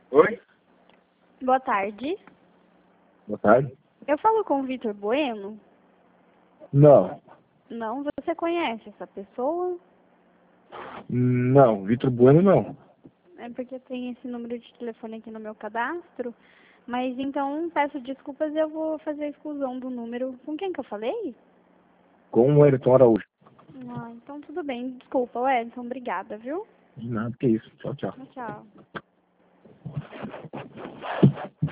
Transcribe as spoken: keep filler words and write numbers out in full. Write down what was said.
Oi? Boa tarde. Boa tarde. Eu falo com o Vitor Bueno? Não. Não, você conhece essa pessoa? Não, Vitor Bueno não. É porque tem esse número de telefone aqui no meu cadastro. Mas então, peço desculpas e eu vou fazer a exclusão do número. Com quem que eu falei? Com o Wellington Araújo. Ah, então tudo bem. Desculpa, Wellington. Obrigada, viu? De nada, que isso. Tchau, tchau. Tchau.